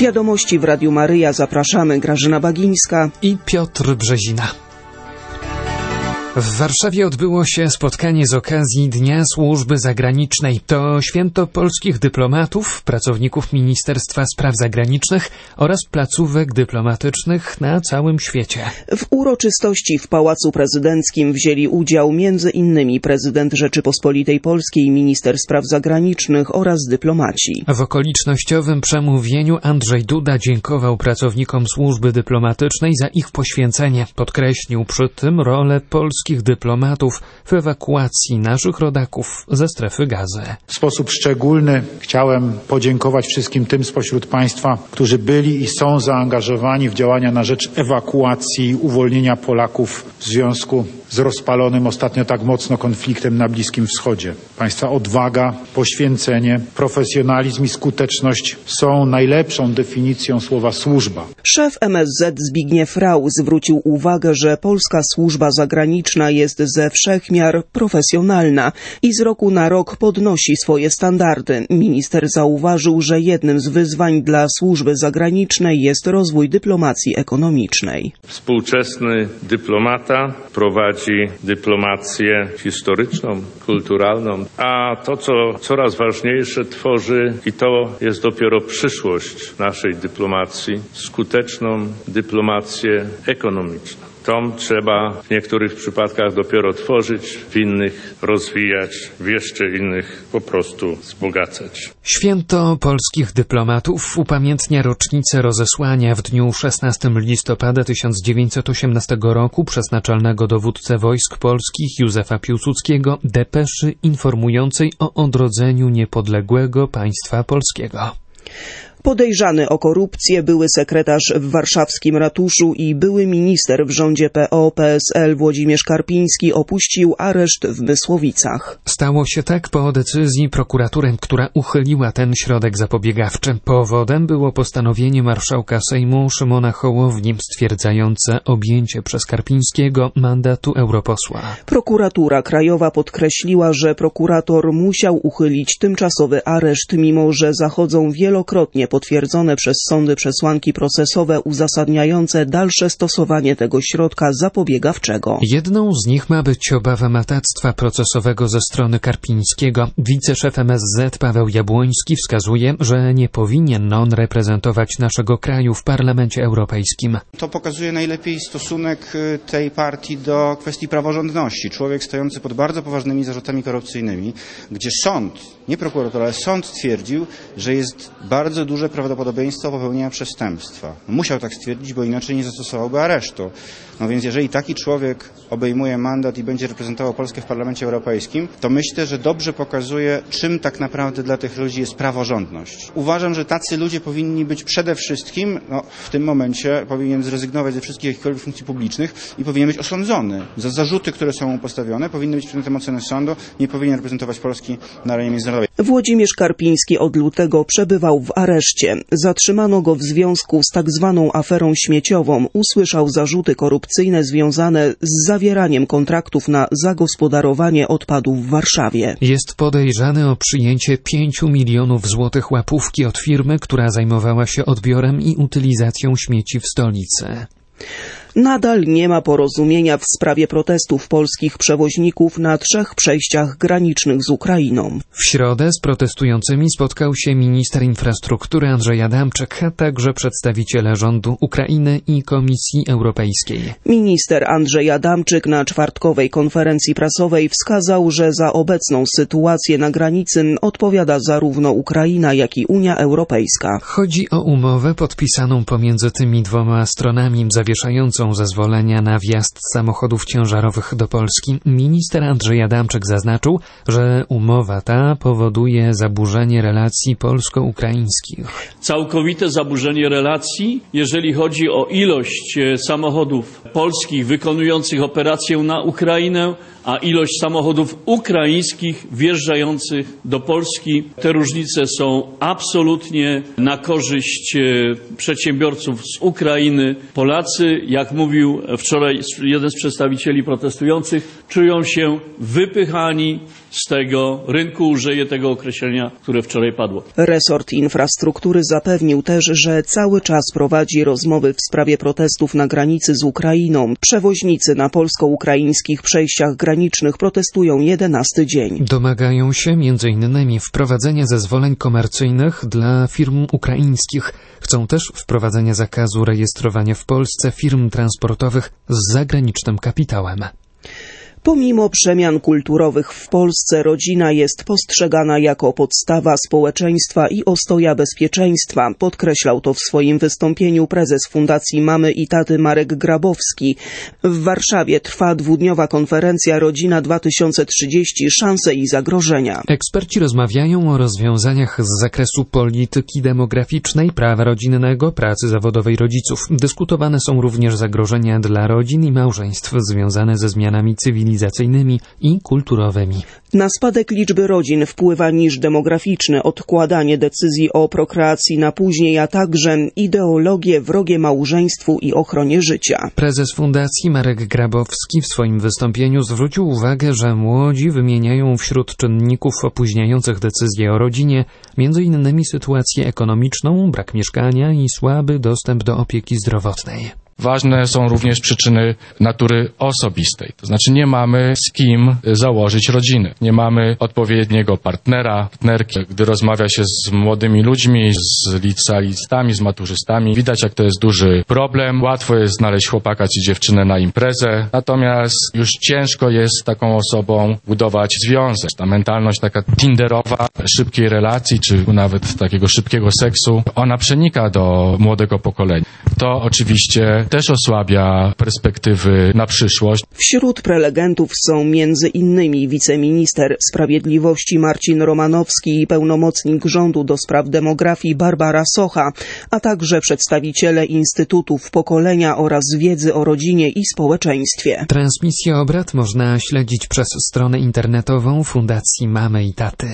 Wiadomości w Radiu Maryja, zapraszamy, Grażyna Bagińska i Piotr Brzezina. W Warszawie odbyło się spotkanie z okazji Dnia Służby Zagranicznej. To święto polskich dyplomatów, pracowników Ministerstwa Spraw Zagranicznych oraz placówek dyplomatycznych na całym świecie. W uroczystości w Pałacu Prezydenckim wzięli udział m.in. prezydent Rzeczypospolitej Polskiej, minister spraw zagranicznych oraz dyplomaci. W okolicznościowym przemówieniu Andrzej Duda dziękował pracownikom służby dyplomatycznej za ich poświęcenie. Podkreślił przy tym rolę polskich dyplomatów w ewakuacji naszych rodaków ze strefy Gazy. W sposób szczególny chciałem podziękować wszystkim tym spośród Państwa, którzy byli i są zaangażowani w działania na rzecz ewakuacji i uwolnienia Polaków w związku z rozpalonym ostatnio tak mocno konfliktem na Bliskim Wschodzie. Państwa odwaga, poświęcenie, profesjonalizm i skuteczność są najlepszą definicją słowa służba. Szef MSZ Zbigniew Rau zwrócił uwagę, że polska służba zagraniczna jest ze wszech miar profesjonalna i z roku na rok podnosi swoje standardy. Minister zauważył, że jednym z wyzwań dla służby zagranicznej jest rozwój dyplomacji ekonomicznej. Współczesny dyplomata prowadzi dyplomację historyczną, kulturalną, a to, co coraz ważniejsze, tworzy, i to jest dopiero przyszłość naszej dyplomacji, skuteczną dyplomację ekonomiczną. Tą trzeba w niektórych przypadkach dopiero tworzyć, w innych rozwijać, w jeszcze innych po prostu wzbogacać. Święto polskich dyplomatów upamiętnia rocznicę rozesłania w dniu 16 listopada 1918 roku przez naczelnego dowódcę wojsk polskich Józefa Piłsudskiego depeszy informującej o odrodzeniu niepodległego państwa polskiego. Podejrzany o korupcję były sekretarz w warszawskim ratuszu i były minister w rządzie PO-PSL Włodzimierz Karpiński opuścił areszt w Mysłowicach. Stało się tak po decyzji prokuratury, która uchyliła ten środek zapobiegawczy. Powodem było postanowienie marszałka Sejmu Szymona Hołowni stwierdzające objęcie przez Karpińskiego mandatu europosła. Prokuratura Krajowa podkreśliła, że prokurator musiał uchylić tymczasowy areszt, mimo że zachodzą wielokrotnie potwierdzone przez sądy przesłanki procesowe uzasadniające dalsze stosowanie tego środka zapobiegawczego. Jedną z nich ma być obawa matactwa procesowego ze strony Karpińskiego. Wiceszef MSZ Paweł Jabłoński wskazuje, że nie powinien on reprezentować naszego kraju w Parlamencie Europejskim. To pokazuje najlepiej stosunek tej partii do kwestii praworządności. Człowiek stojący pod bardzo poważnymi zarzutami korupcyjnymi, gdzie sąd, nie prokurator, ale sąd stwierdził, że jest bardzo duże prawdopodobieństwo popełnienia przestępstwa. Musiał tak stwierdzić, bo inaczej nie zastosowałby aresztu. No więc jeżeli taki człowiek obejmuje mandat i będzie reprezentował Polskę w Parlamencie Europejskim, to myślę, że dobrze pokazuje, czym tak naprawdę dla tych ludzi jest praworządność. Uważam, że tacy ludzie powinni być przede wszystkim, w tym momencie powinien zrezygnować ze wszystkich jakichkolwiek funkcji publicznych i powinien być osądzony. Za zarzuty, które są mu postawione, powinny być przedmiotem oceny sądu, nie powinien reprezentować Polski na arenie międzynarodowej. Włodzimierz Karpiński od lutego przebywał w areszcie. Zatrzymano go w związku z tak zwaną aferą śmieciową. Usłyszał zarzuty korupcyjne związane z zawieraniem kontraktów na zagospodarowanie odpadów w Warszawie. Jest podejrzany o przyjęcie 5 milionów złotych łapówki od firmy, która zajmowała się odbiorem i utylizacją śmieci w stolicy. Nadal nie ma porozumienia w sprawie protestów polskich przewoźników na 3 przejściach granicznych z Ukrainą. W środę z protestującymi spotkał się minister infrastruktury Andrzej Adamczyk, a także przedstawiciele rządu Ukrainy i Komisji Europejskiej. Minister Andrzej Adamczyk na czwartkowej konferencji prasowej wskazał, że za obecną sytuację na granicy odpowiada zarówno Ukraina, jak i Unia Europejska. Chodzi o umowę podpisaną pomiędzy tymi dwoma stronami zawieszającą zezwolenia na wjazd samochodów ciężarowych do Polski. Minister Andrzej Adamczyk zaznaczył, że umowa ta powoduje zaburzenie relacji polsko-ukraińskich. Całkowite zaburzenie relacji, jeżeli chodzi o ilość samochodów polskich wykonujących operację na Ukrainę, a ilość samochodów ukraińskich wjeżdżających do Polski. Te różnice są absolutnie na korzyść przedsiębiorców z Ukrainy. Polacy jak jak mówił wczoraj jeden z przedstawicieli protestujących, czują się wypychani z tego rynku, użyję tego określenia, które wczoraj padło. Resort Infrastruktury zapewnił też, że cały czas prowadzi rozmowy w sprawie protestów na granicy z Ukrainą. Przewoźnicy na polsko-ukraińskich przejściach granicznych protestują 11 dzień. Domagają się m.in. wprowadzenia zezwoleń komercyjnych dla firm ukraińskich. Chcą też wprowadzenia zakazu rejestrowania w Polsce firm transportowych z zagranicznym kapitałem. Pomimo przemian kulturowych w Polsce rodzina jest postrzegana jako podstawa społeczeństwa i ostoja bezpieczeństwa. Podkreślał to w swoim wystąpieniu prezes Fundacji Mamy i Taty Marek Grabowski. W Warszawie trwa dwudniowa konferencja Rodzina 2030 – szanse i zagrożenia. Eksperci rozmawiają o rozwiązaniach z zakresu polityki demograficznej, prawa rodzinnego, pracy zawodowej rodziców. Dyskutowane są również zagrożenia dla rodzin i małżeństw związane ze zmianami cywilizacyjnymi i kulturowymi. Na spadek liczby rodzin wpływa niż demograficzny, odkładanie decyzji o prokreacji na później, a także ideologie wrogie małżeństwu i ochronie życia. Prezes Fundacji Marek Grabowski w swoim wystąpieniu zwrócił uwagę, że młodzi wymieniają wśród czynników opóźniających decyzje o rodzinie m.in. sytuację ekonomiczną, brak mieszkania i słaby dostęp do opieki zdrowotnej. Ważne są również przyczyny natury osobistej. To znaczy nie mamy z kim założyć rodziny. Nie mamy odpowiedniego partnerki. Gdy rozmawia się z młodymi ludźmi, z licealistami, z maturzystami, widać, jak to jest duży problem. Łatwo jest znaleźć chłopaka czy dziewczynę na imprezę, natomiast już ciężko jest z taką osobą budować związek. Ta mentalność taka tinderowa, szybkiej relacji, czy nawet takiego szybkiego seksu, ona przenika do młodego pokolenia. To oczywiście też osłabia perspektywy na przyszłość. Wśród prelegentów są między innymi wiceminister sprawiedliwości Marcin Romanowski i pełnomocnik rządu do spraw demografii Barbara Socha, a także przedstawiciele instytutów pokolenia oraz wiedzy o rodzinie i społeczeństwie. Transmisję obrad można śledzić przez stronę internetową Fundacji Mamy i Taty.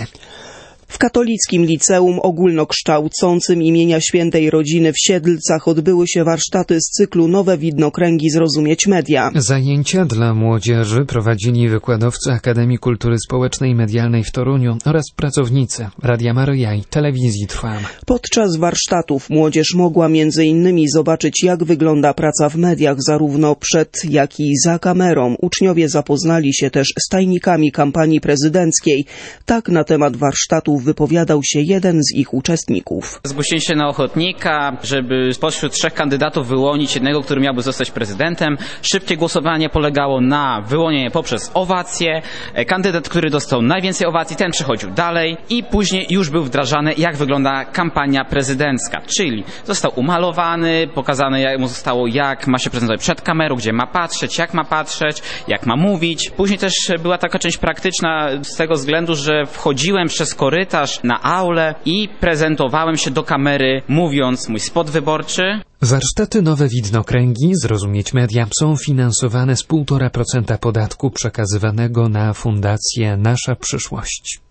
W katolickim liceum ogólnokształcącym imienia Świętej Rodziny w Siedlcach odbyły się warsztaty z cyklu Nowe widnokręgi Zrozumieć Media. Zajęcia dla młodzieży prowadzili wykładowcy Akademii Kultury Społecznej i Medialnej w Toruniu oraz pracownicy Radia Maryja i Telewizji Trwam. Podczas warsztatów młodzież mogła m.in. zobaczyć, jak wygląda praca w mediach zarówno przed, jak i za kamerą. Uczniowie zapoznali się też z tajnikami kampanii prezydenckiej. Tak na temat warsztatów wypowiadał się jeden z ich uczestników. Zgłosili się na ochotnika, żeby spośród 3 kandydatów wyłonić jednego, który miałby zostać prezydentem. Szybkie głosowanie polegało na wyłonieniu poprzez owację. Kandydat, który dostał najwięcej owacji, ten przechodził dalej i później już był wdrażany, jak wygląda kampania prezydencka. Czyli został umalowany, pokazane jak mu zostało, jak ma się prezentować przed kamerą, gdzie ma patrzeć, jak ma mówić. Później też była taka część praktyczna z tego względu, że wchodziłem przez korytarz na aulę i prezentowałem się do kamery, mówiąc mój spot wyborczy. Warsztaty Nowe widnokręgi Zrozumieć Media są finansowane z 1,5% podatku przekazywanego na Fundację Nasza Przyszłość.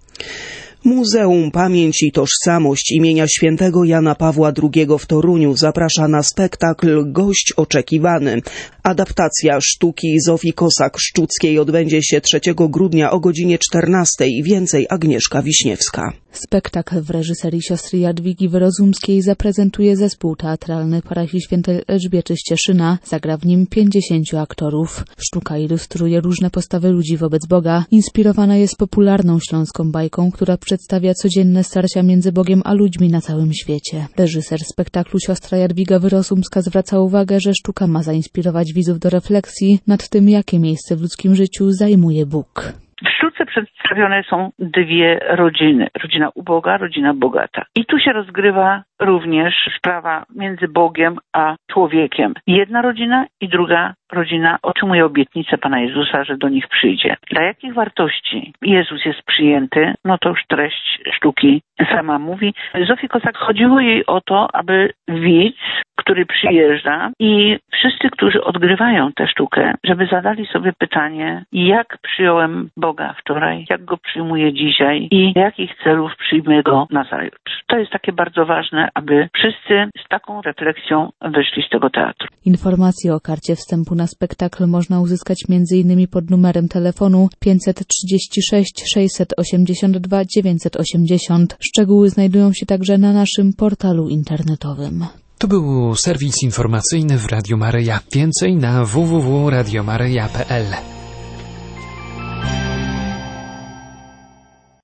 Muzeum Pamięć i Tożsamość imienia Świętego Jana Pawła II w Toruniu zaprasza na spektakl Gość Oczekiwany. Adaptacja sztuki Zofii Kosak-Szczuckiej odbędzie się 3 grudnia o godzinie 14. Więcej Agnieszka Wiśniewska. Spektakl w reżyserii siostry Jadwigi Wyrozumskiej zaprezentuje zespół teatralny Parafii Świętej Elżbiety z Cieszyna. Zagra w nim 50 aktorów. Sztuka ilustruje różne postawy ludzi wobec Boga. Inspirowana jest popularną śląską bajką, która przedstawia codzienne starcia między Bogiem a ludźmi na całym świecie. Reżyser spektaklu siostra Jadwiga Wyrozumska zwraca uwagę, że sztuka ma zainspirować widzów do refleksji nad tym, jakie miejsce w ludzkim życiu zajmuje Bóg. W sztuce przedstawione są 2 rodziny. Rodzina uboga, rodzina bogata. I tu się rozgrywa również sprawa między Bogiem a człowiekiem. Jedna rodzina i druga rodzina otrzymuje obietnicę Pana Jezusa, że do nich przyjdzie. Dla jakich wartości Jezus jest przyjęty, no to już treść sztuki sama mówi. Zofii Kosak chodziło jej o to, aby widz, który przyjeżdża i wszyscy, którzy odgrywają tę sztukę, żeby zadali sobie pytanie, jak przyjąłem Boga wczoraj, jak go przyjmuję dzisiaj i jakich celów przyjmę go nazajutrz. To jest takie bardzo ważne, aby wszyscy z taką refleksją wyszli z tego teatru. Informacje o karcie wstępu na spektakl można uzyskać m.in. pod numerem telefonu 536 682 980. Szczegóły znajdują się także na naszym portalu internetowym. To był serwis informacyjny w Radiu Maryja. Więcej na www.radiomaryja.pl.